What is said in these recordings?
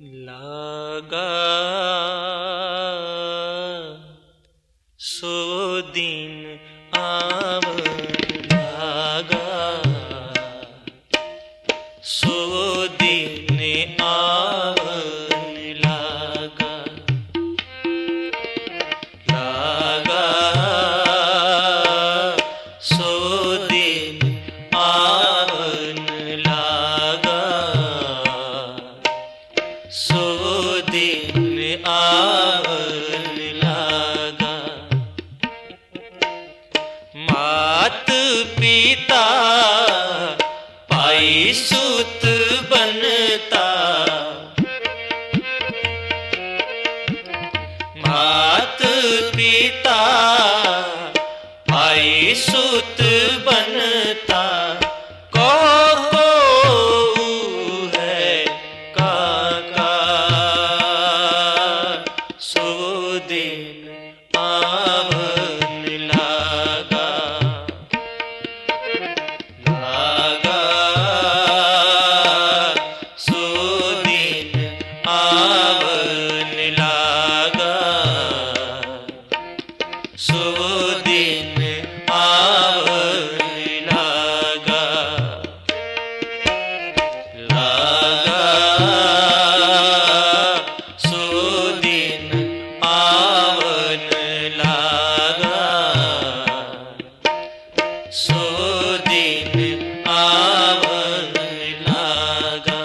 लागा सो दिन आवन लागा, सो दिन आवन लागा, लागा सो दिन आवन लागा, सो दिन आवन लागा। मात पिता पाई सुत बनता, मात पिता पाई सुत बनता। को है काका सो दिन आवन लागा, लागा सो दिन आवन लागा, सो दिन आवन लागा, लागा सो दिन आवन लागा, सो दिन आवन लागा।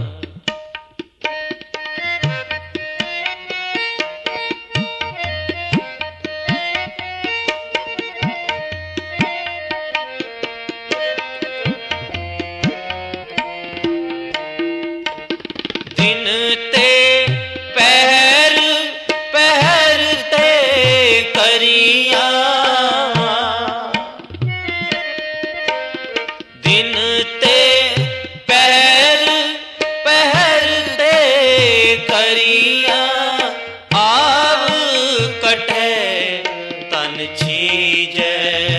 दिन ते पहर पहर ते करिया, दिन ते पहर पहर ते करिया। आव कटे तन छीजे,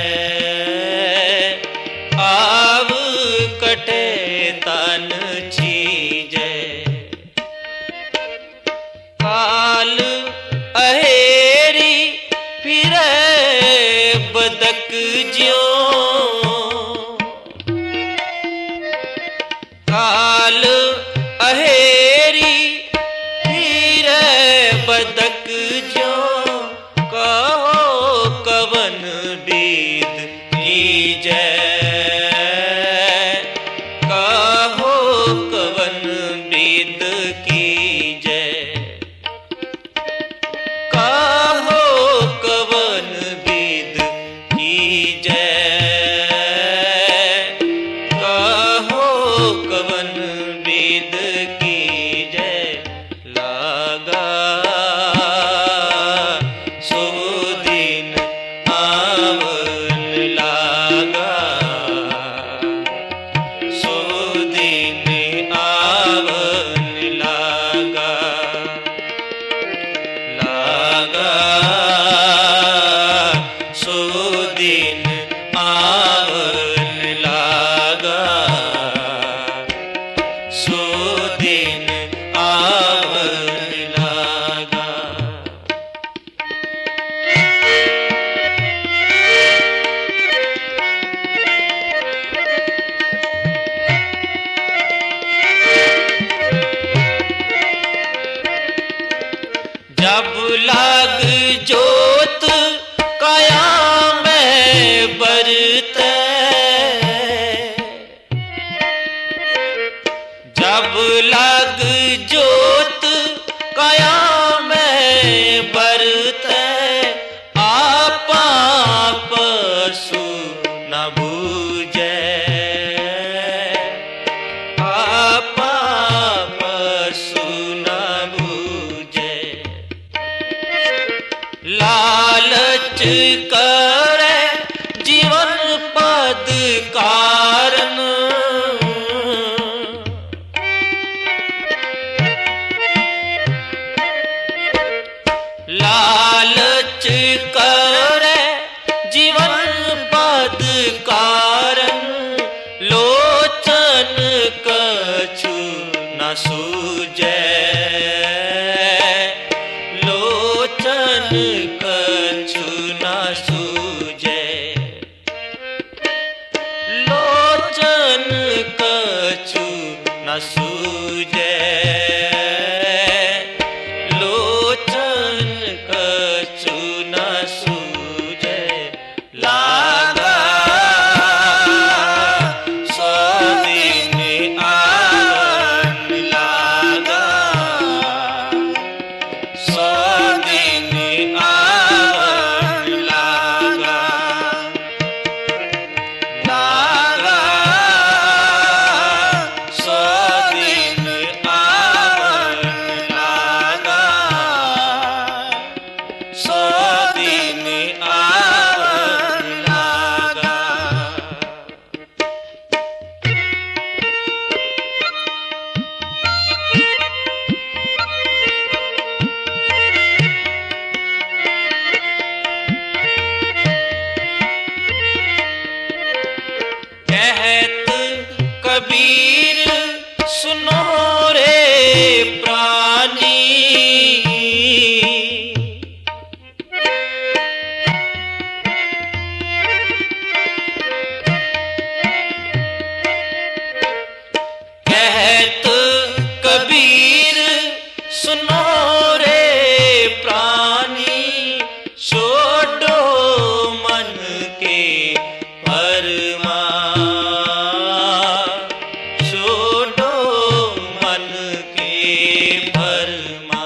आव कटे तन छीजे। काल अहेरी फिरे बदक ज्यों, काल अहेरी फिरे बदक ज्यों। कहो कवन बीत कीजे, कहो कवन बीत कीजे, कहो कवन बीत कीजे, कहो कवन बीत कीजे। लागा सो दिन आवन लागा, सो दिन आवन लागा, लागा सो दिन आवन लागा, सो दिन आवन लागा। जब लाग जोत काया में बरते, जब लाग जोत काया में बरते। आपा पशु न बूझे, आपा पशु न बूझे। लालच करे जीवन पद कारण, लालच करे जीवन पद कारण। लोचन कछु न सूझे, सूझे लोचन कछु न सूझे लागा सौ दिन आवन लागा सौ दिन आवन लागा लागा सौ दिन आवन लागा सौ दिन आवन लागा। कहत कबीर सुनो रे प्राणी कहत कबीर सुनो रे प्राणी छोड़ो मन के भरमा छोड़ो मन के भरमा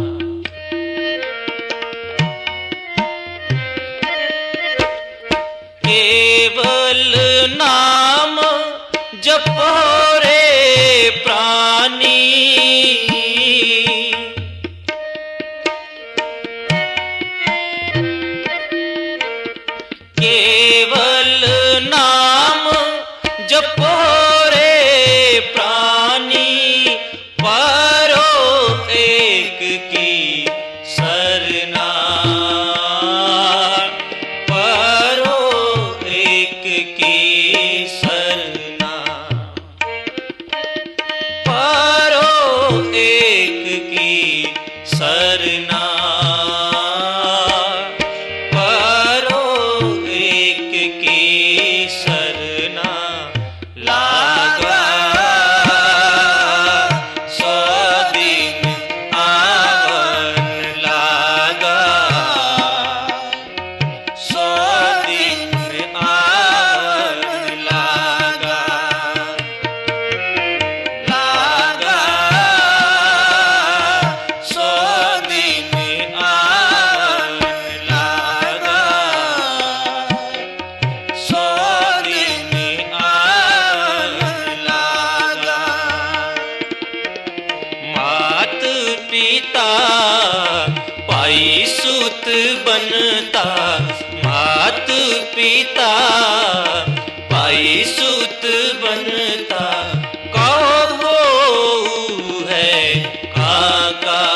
केवल नाम जपो रे प्राणी केवल नाम जपो रे प्राणी परो एक की सरना परो एक की सरना परो एक की सरना परो एक की सरना लागा सौ दिन आवन लागा सौ दिन आवन लागा लागा सौ दिन आवन लागा सौ दिन आवन लागा। मात पिता पाई सूत बनता मात पिता पाई सूत बनता कहो है काका